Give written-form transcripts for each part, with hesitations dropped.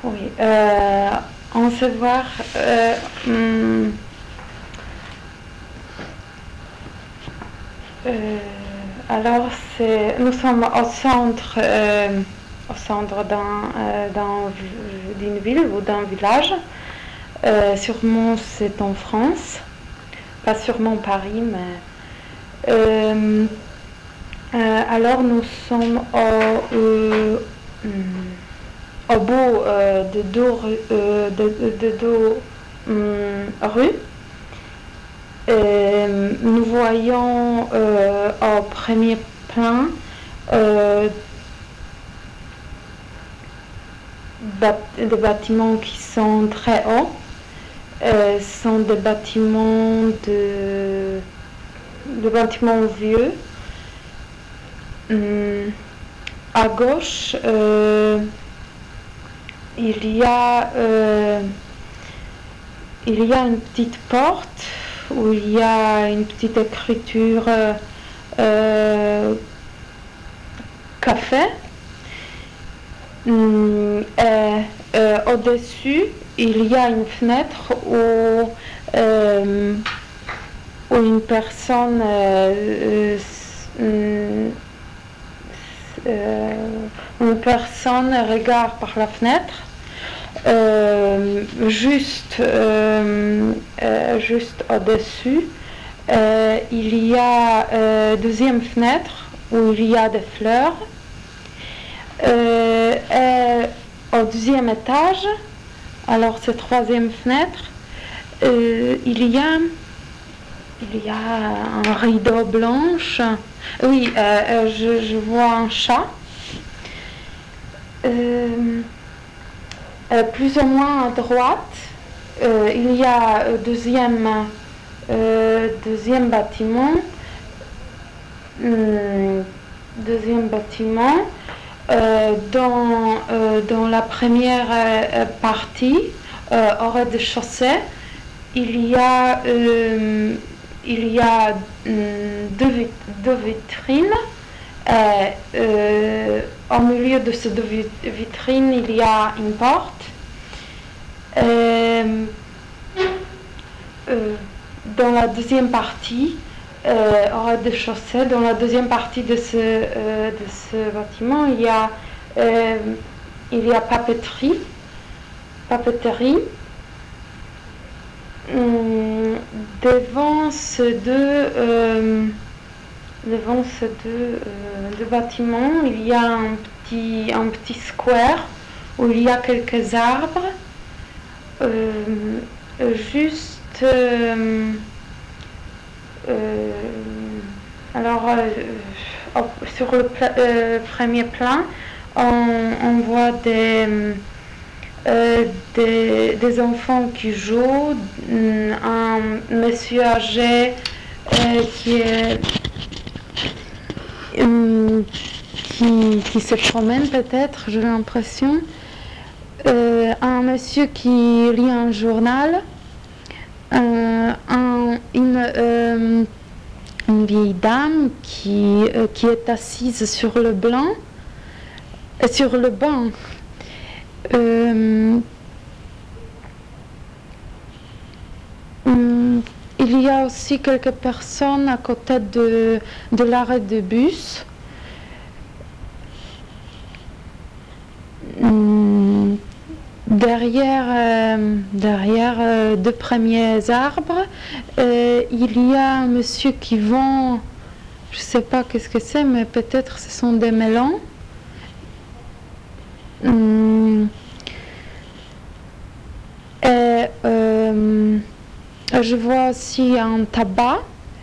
Oui, on se voir. Alors, nous sommes au centre d'une ville ou d'un village. Sûrement, c'est en France, pas sûrement Paris, mais. Alors, nous sommes au bout de deux rues. Nous voyons au premier plan des bâtiments qui sont très hauts. Ce sont des bâtiments vieux. À gauche, il y a une petite porte où il y a une petite écriture café. Au-dessus, il y a une fenêtre où une personne regarde par la fenêtre. Juste au-dessus, il y a deuxième fenêtre où il y a des fleurs. Et au deuxième étage, alors c'est troisième fenêtre, il y a un rideau blanche. Oui, je vois un chat. Plus ou moins à droite, il y a deuxième bâtiment. Dans la première partie, au rez-de-chaussée, il y a deux vitrines. Au milieu de ces deux vitrines, il y a une porte. Dans la deuxième partie, au rez-de-chaussée, dans la deuxième partie de ce bâtiment, il y a papeterie. Devant ces deux bâtiments, il y a un petit square où il y a quelques arbres. Sur le premier plan, on voit des enfants qui jouent, un monsieur âgé qui se promène peut-être, j'ai l'impression, un monsieur qui lit un journal, une vieille dame qui est assise sur le banc. Il y a aussi quelques personnes à côté de l'arrêt de bus. Derrière deux premiers arbres, il y a un monsieur qui vend, je ne sais pas qu'est-ce que c'est, mais peut-être ce sont des melons. Je vois aussi un tabac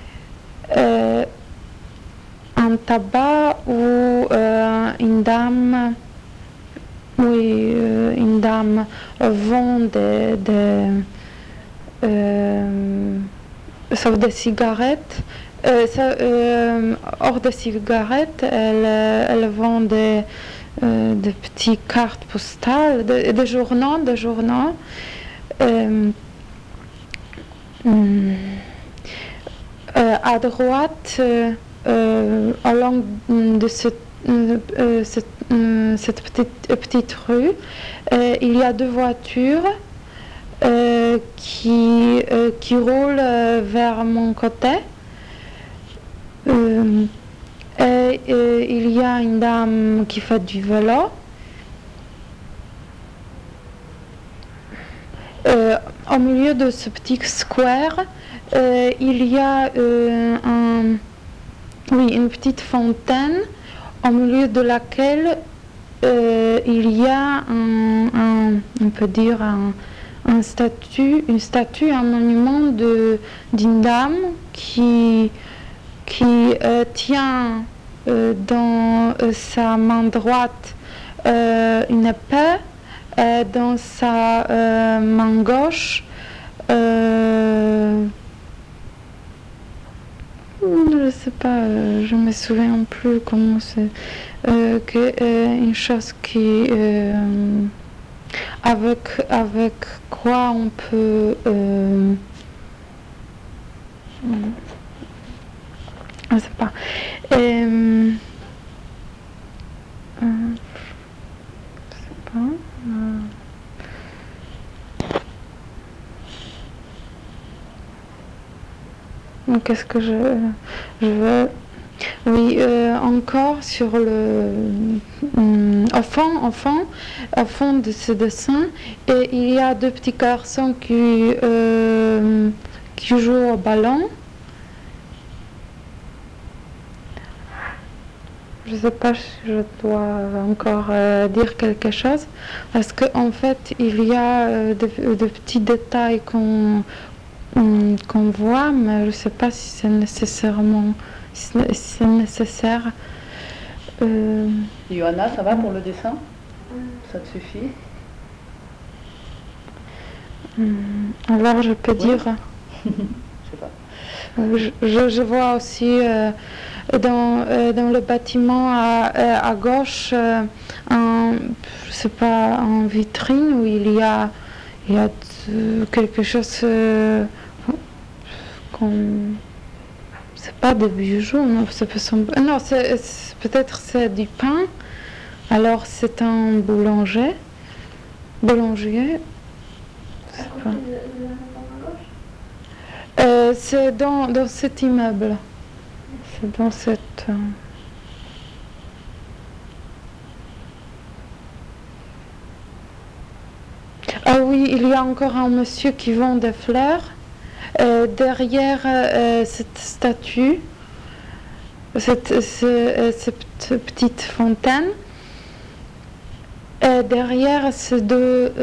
où une dame vend sauf des cigarettes. Hors des cigarettes, elle vend des petites cartes postales, des journaux. À droite, au long de cette petite rue, il y a deux voitures qui roulent vers mon côté. Et il y a une dame qui fait du vélo. Au milieu de ce petit square, il y a une petite fontaine au milieu de laquelle il y a on peut dire une statue, un monument d'une dame qui tient dans sa main droite une épée, dans sa main gauche je ne sais pas, je me souviens plus comment c'est une chose qui avec quoi on peut je ne sais pas je sais pas qu'est-ce que je veux. Oui, encore sur au fond de ce dessin, et il y a deux petits garçons qui jouent au ballon. Je ne sais pas si je dois encore dire quelque chose, parce qu'en fait, il y a de petits détails qu'on voit, mais je ne sais pas si c'est nécessairement nécessaire. Johanna, ça va pour le dessin? Ça te suffit? Alors je peux dire. Je sais pas. Je vois aussi dans le bâtiment à gauche je sais pas, en vitrine où il y a quelque chose c'est pas des bijoux, non, non, peut-être c'est du pain, alors c'est un boulanger, c'est dans cet immeuble, c'est dans cette ah oui, il y a encore un monsieur qui vend des fleurs derrière cette statue, cette petite fontaine. Derrière ces deux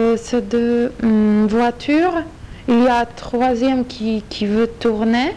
voitures, il y a un troisième qui veut tourner.